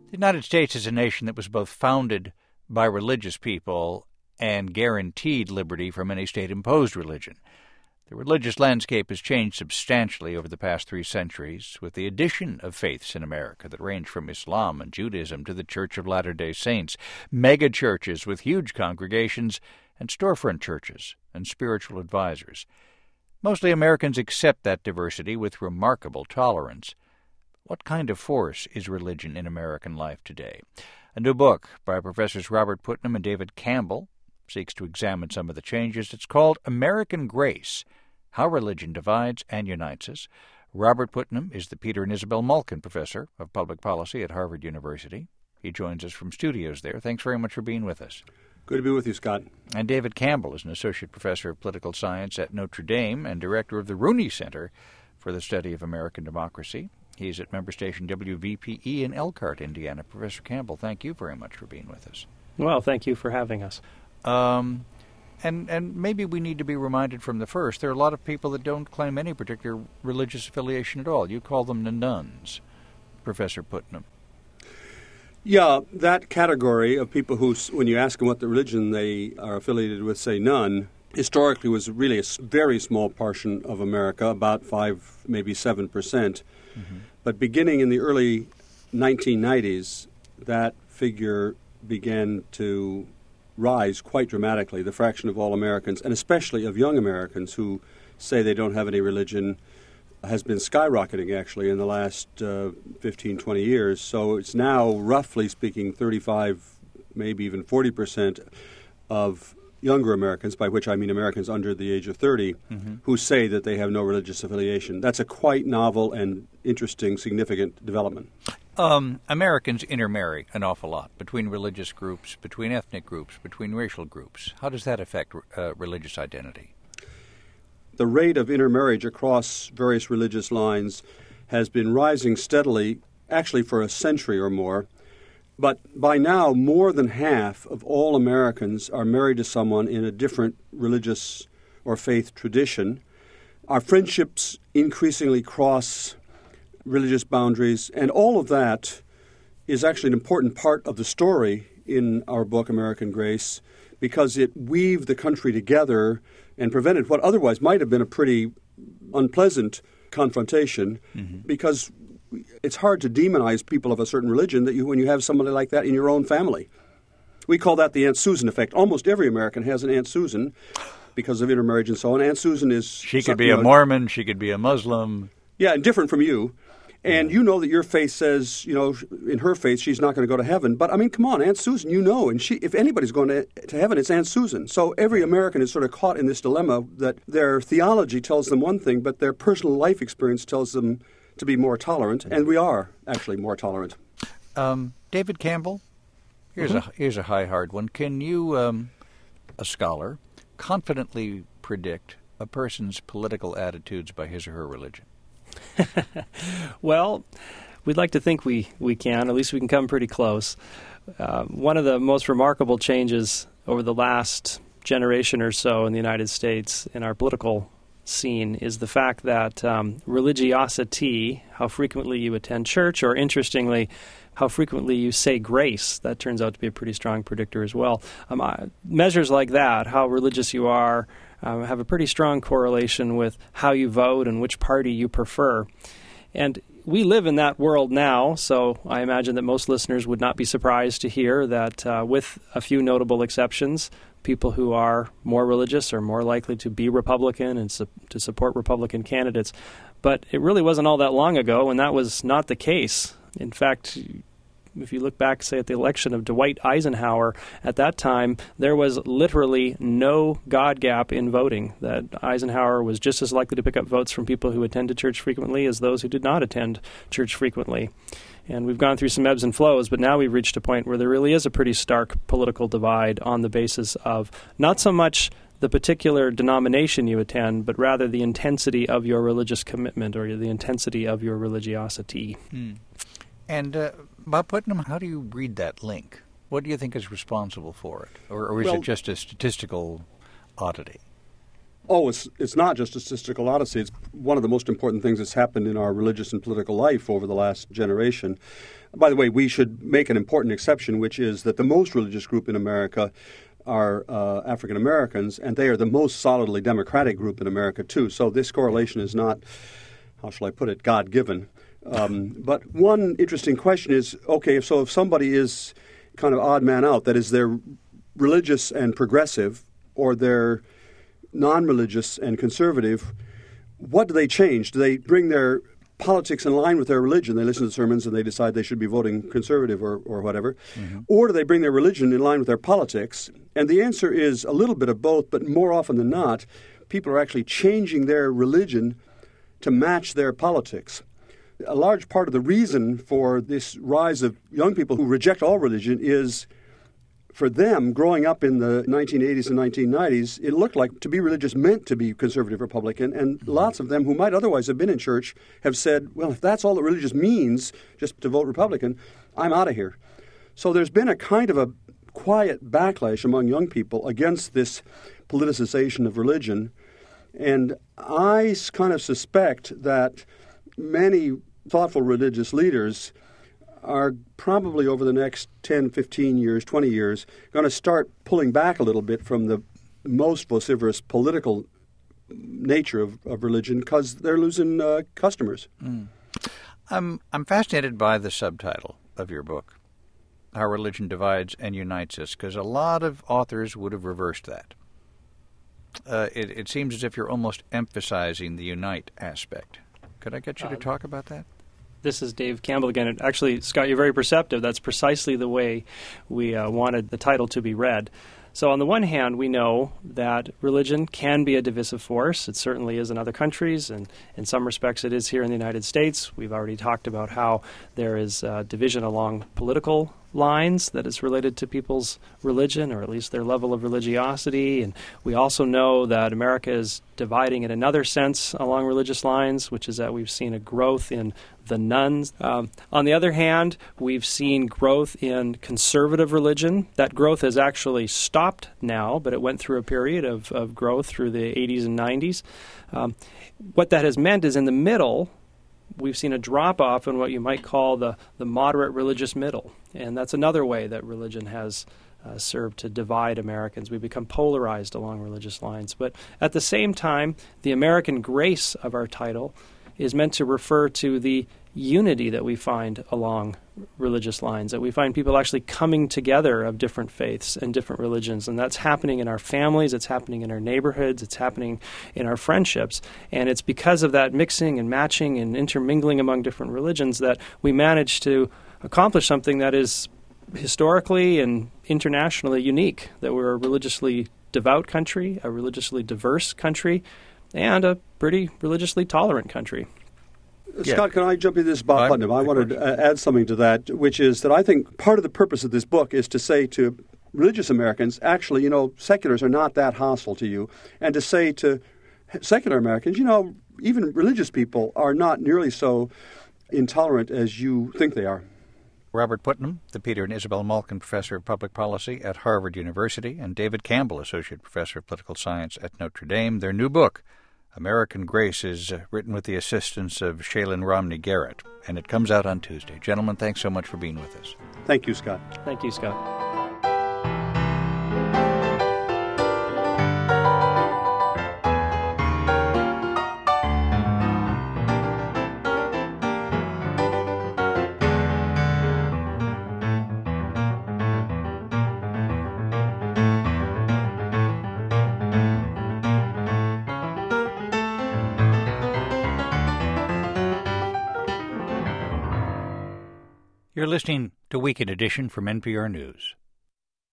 The United States is a nation that was both founded by religious people and guaranteed liberty from any state-imposed religion. The religious landscape has changed substantially over the past 3 centuries, with the addition of faiths in America that range from Islam and Judaism to the Church of Latter-day Saints, mega-churches with huge congregations, and storefront churches and spiritual advisors. Mostly Americans accept that diversity with remarkable tolerance. What kind of force is religion in American life today? A new book by Professors Robert Putnam and David Campbell seeks to examine some of the changes. It's called American Grace: How Religion Divides and Unites Us. Robert Putnam is the Peter and Isabel Malkin Professor of Public Policy at Harvard University. He joins us from studios there. Thanks very much for being with us. Good to be with you, Scott. And David Campbell is an Associate Professor of Political Science at Notre Dame and Director of the Rooney Center for the Study of American Democracy. He's at member station WVPE in Elkhart, Indiana. Professor Campbell, thank you very much for being with us. Well, thank you for having us. And maybe we need to be reminded from the first, there are a lot of people that don't claim any particular religious affiliation at all. You call them the nuns, Professor Putnam. Yeah, that category of people who, when you ask them what the religion they are affiliated with, say none, historically was really a very small portion of America, about 5, maybe 7%. Mm-hmm. But beginning in the early 1990s, that figure began to rise quite dramatically. The fraction of all Americans, and especially of young Americans who say they don't have any religion, has been skyrocketing actually in the last 15, 20 years. So it's now, roughly speaking, 35, maybe even 40% of younger Americans, by which I mean Americans under the age of 30, mm-hmm. who say that they have no religious affiliation. That's a quite novel and interesting, significant development. Americans intermarry an awful lot between religious groups, between ethnic groups, between racial groups. How does that affect religious identity? The rate of intermarriage across various religious lines has been rising steadily, actually for a century or more. But by now, more than half of all Americans are married to someone in a different religious or faith tradition. Our friendships increasingly cross religious boundaries, and all of that is actually an important part of the story in our book, American Grace, because it weaved the country together and prevented what otherwise might have been a pretty unpleasant confrontation, mm-hmm. because it's hard to demonize people of a certain religion when you have somebody like that in your own family. We call that the Aunt Susan effect. Almost every American has an Aunt Susan because of intermarriage and so on. Aunt Susan is... She could be a Mormon, she could be a Muslim. Yeah, and different from you. And you know that your faith says, in her faith, she's not going to go to heaven. But, I mean, come on, Aunt Susan, and if anybody's going to heaven, it's Aunt Susan. So every American is sort of caught in this dilemma that their theology tells them one thing, but their personal life experience tells them to be more tolerant, and we are actually more tolerant. David Campbell, here's a high hard one. Can you, a scholar, confidently predict a person's political attitudes by his or her religion? Well, we'd like to think we can. At least we can come pretty close. One of the most remarkable changes over the last generation or so in the United States in our political scene is the fact that religiosity, how frequently you attend church, or interestingly, how frequently you say grace, that turns out to be a pretty strong predictor as well. Measures like that, how religious you are, have a pretty strong correlation with how you vote and which party you prefer. And we live in that world now, so I imagine that most listeners would not be surprised to hear that with a few notable exceptions, people who are more religious are more likely to be Republican and to support Republican candidates. But it really wasn't all that long ago when that was not the case. In fact, if you look back, say, at the election of Dwight Eisenhower, at that time, there was literally no God gap in voting. That Eisenhower was just as likely to pick up votes from people who attended church frequently as those who did not attend church frequently. And we've gone through some ebbs and flows, but now we've reached a point where there really is a pretty stark political divide on the basis of not so much the particular denomination you attend, but rather the intensity of your religious commitment or the intensity of your religiosity. And Bob Putnam, how do you read that link? What do you think is responsible for it? Or is it just a statistical oddity? Oh, it's not just a statistical odyssey. It's one of the most important things that's happened in our religious and political life over the last generation. By the way, we should make an important exception, which is that the most religious group in America are African Americans, and they are the most solidly democratic group in America, too. So this correlation is not, how shall I put it, God-given. But one interesting question is, okay, if somebody is kind of odd man out, that is, they're religious and progressive, or they're non-religious and conservative, what do they change? Do they bring their politics in line with their religion? They listen to sermons and they decide they should be voting conservative or whatever. Mm-hmm. Or do they bring their religion in line with their politics? And the answer is a little bit of both, but more often than not, people are actually changing their religion to match their politics. A large part of the reason for this rise of young people who reject all religion is, for them, growing up in the 1980s and 1990s, it looked like to be religious meant to be conservative Republican, and lots of them who might otherwise have been in church have said, well, if that's all that religious means, just to vote Republican, I'm out of here. So there's been a kind of a quiet backlash among young people against this politicization of religion, and I kind of suspect that many thoughtful religious leaders are probably over the next 10, 15 years, 20 years, going to start pulling back a little bit from the most vociferous political nature of religion because they're losing customers. Mm. I'm fascinated by the subtitle of your book, How Religion Divides and Unites Us, because a lot of authors would have reversed that. It seems as if you're almost emphasizing the unite aspect. Could I get you to talk about that? This is Dave Campbell again. Actually, Scott, you're very perceptive. That's precisely the way we wanted the title to be read. So on the one hand, we know that religion can be a divisive force. It certainly is in other countries, and in some respects it is here in the United States. We've already talked about how there is division along political lines that is related to people's religion, or at least their level of religiosity. And we also know that America is dividing in another sense along religious lines, which is that we've seen a growth in the nuns. On the other hand, we've seen growth in conservative religion. That growth has actually stopped now, but it went through a period of growth through the 80s and 90s. What that has meant is in the middle, we've seen a drop-off in what you might call the moderate religious middle. And that's another way that religion has served to divide Americans. We become polarized along religious lines. But at the same time, the American grace of our title is meant to refer to the unity that we find along religious lines, that we find people actually coming together of different faiths and different religions. And that's happening in our families, it's happening in our neighborhoods, it's happening in our friendships. And it's because of that mixing and matching and intermingling among different religions that we manage to accomplish something that is historically and internationally unique, that we're a religiously devout country, a religiously diverse country, and a pretty religiously tolerant country. Scott, can I jump into this, Bob Putnam? I wanted to add something to that, which is that I think part of the purpose of this book is to say to religious Americans, actually, seculars are not that hostile to you, and to say to secular Americans, even religious people are not nearly so intolerant as you think they are. Robert Putnam, the Peter and Isabel Malkin Professor of Public Policy at Harvard University, and David Campbell, Associate Professor of Political Science at Notre Dame. Their new book, American Grace, is written with the assistance of Shaylin Romney Garrett, and it comes out on Tuesday. Gentlemen, thanks so much for being with us. Thank you, Scott. Thank you, Scott. You're listening to Weekend Edition from NPR News.